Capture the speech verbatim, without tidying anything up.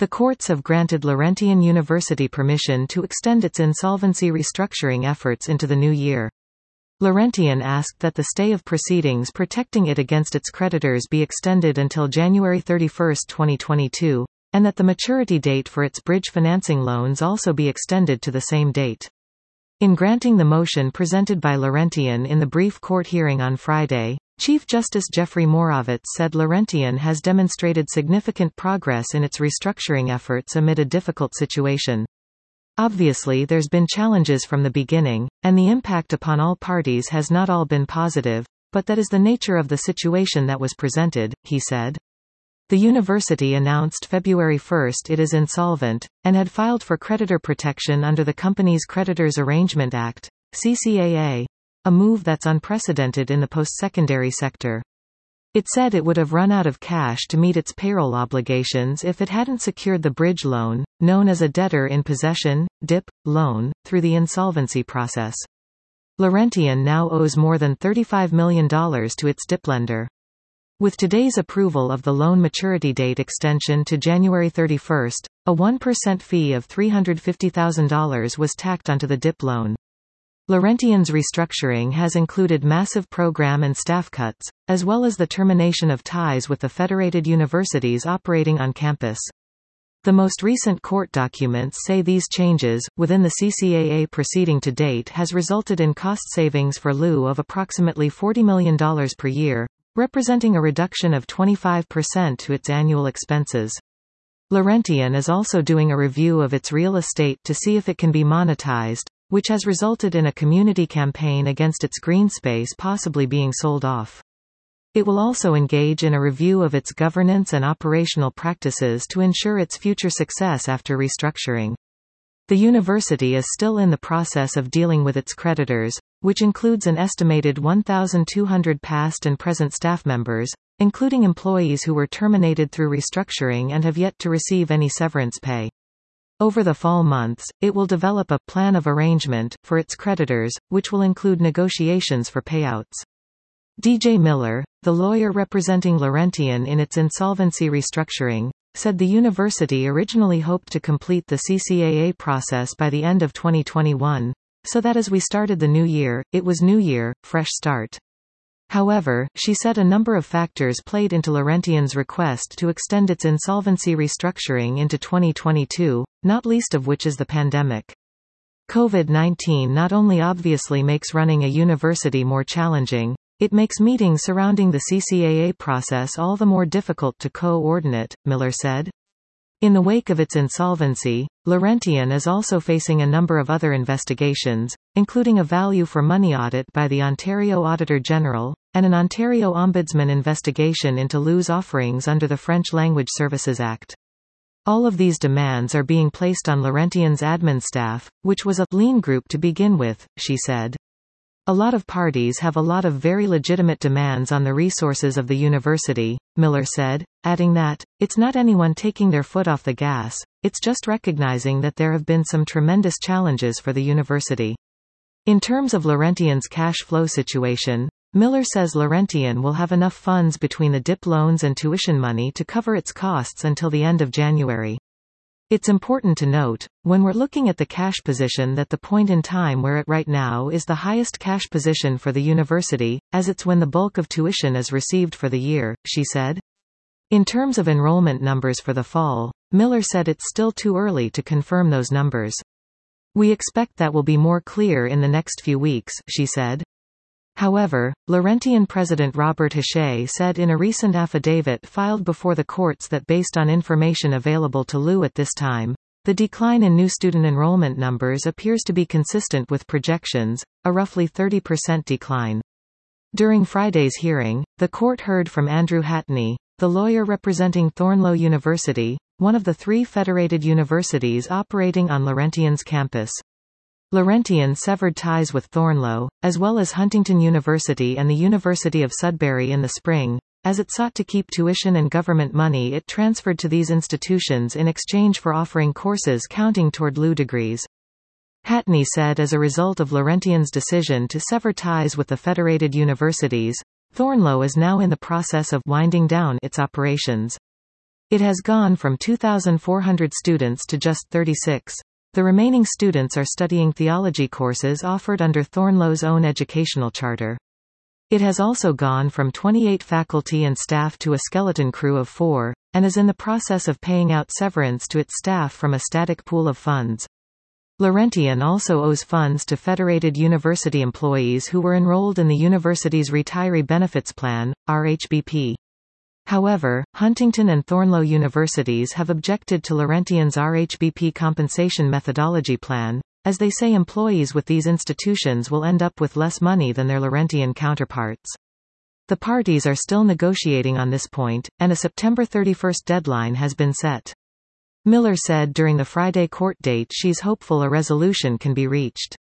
The courts have granted Laurentian University permission to extend its insolvency restructuring efforts into the new year. Laurentian asked that the stay of proceedings protecting it against its creditors be extended until January thirty-first, twenty twenty-two, and that the maturity date for its bridge financing loans also be extended to the same date. In granting the motion presented by Laurentian in the brief court hearing on Friday, Chief Justice Jeffrey Moravec said Laurentian has demonstrated significant progress in its restructuring efforts amid a difficult situation. Obviously there's been challenges from the beginning, and the impact upon all parties has not all been positive, but that is the nature of the situation that was presented, he said. The university announced February first it is insolvent, and had filed for creditor protection under the Companies Creditors Arrangement Act, C C A A, a move that's unprecedented in the post-secondary sector. It said it would have run out of cash to meet its payroll obligations if it hadn't secured the bridge loan, known as a debtor in possession, D I P, loan, through the insolvency process. Laurentian now owes more than thirty-five million dollars to its D I P lender. With today's approval of the loan maturity date extension to January thirty-first, a one percent fee of three hundred fifty thousand dollars was tacked onto the D I P loan. Laurentian's restructuring has included massive program and staff cuts, as well as the termination of ties with the federated universities operating on campus. The most recent court documents say these changes, within the C C A A proceeding to date, has resulted in cost savings for L U of approximately forty million dollars per year, representing a reduction of twenty-five percent to its annual expenses. Laurentian is also doing a review of its real estate to see if it can be monetized, which has resulted in a community campaign against its green space possibly being sold off. It will also engage in a review of its governance and operational practices to ensure its future success after restructuring. The university is still in the process of dealing with its creditors, which includes an estimated one thousand two hundred past and present staff members, including employees who were terminated through restructuring and have yet to receive any severance pay. Over the fall months, it will develop a plan of arrangement for its creditors, which will include negotiations for payouts. D J Miller, the lawyer representing Laurentian in its insolvency restructuring, said the university originally hoped to complete the C C A A process by the end of twenty twenty-one, so that as we started the new year, it was new year, fresh start. However, she said a number of factors played into Laurentian's request to extend its insolvency restructuring into twenty twenty-two, not least of which is the pandemic. COVID nineteen not only obviously makes running a university more challenging, it makes meetings surrounding the C C A A process all the more difficult to coordinate, Miller said. In the wake of its insolvency, Laurentian is also facing a number of other investigations, including a value for money audit by the Ontario Auditor General, and an Ontario Ombudsman investigation into L U's offerings under the French Language Services Act. All of these demands are being placed on Laurentian's admin staff, which was a lean group to begin with, she said. A lot of parties have a lot of very legitimate demands on the resources of the university, Miller said, adding that, it's not anyone taking their foot off the gas, it's just recognizing that there have been some tremendous challenges for the university. In terms of Laurentian's cash flow situation, Miller says Laurentian will have enough funds between the D I P loans and tuition money to cover its costs until the end of January. It's important to note, when we're looking at the cash position, that the point in time we're at right now is the highest cash position for the university, as it's when the bulk of tuition is received for the year, she said. In terms of enrollment numbers for the fall, Miller said it's still too early to confirm those numbers. We expect that will be more clear in the next few weeks, she said. However, Laurentian President Robert Haché said in a recent affidavit filed before the courts that based on information available to L U at this time, the decline in new student enrollment numbers appears to be consistent with projections, a roughly thirty percent decline. During Friday's hearing, the court heard from Andrew Hatney, the lawyer representing Thornloe University, one of the three federated universities operating on Laurentian's campus. Laurentian severed ties with Thornloe, as well as Huntington University and the University of Sudbury in the spring. As it sought to keep tuition and government money it transferred to these institutions in exchange for offering courses counting toward L U degrees. Hatney said as a result of Laurentian's decision to sever ties with the federated universities, Thornloe is now in the process of winding down its operations. It has gone from two thousand four hundred students to just thirty-six. The remaining students are studying theology courses offered under Thornlow's own educational charter. It has also gone from twenty-eight faculty and staff to a skeleton crew of four, and is in the process of paying out severance to its staff from a static pool of funds. Laurentian also owes funds to federated university employees who were enrolled in the university's Retiree Benefits Plan, R H B P. However, Huntington and Thornlow universities have objected to Laurentian's R H B P compensation methodology plan, as they say employees with these institutions will end up with less money than their Laurentian counterparts. The parties are still negotiating on this point, and a September thirty-first deadline has been set. Miller said during the Friday court date she's hopeful a resolution can be reached.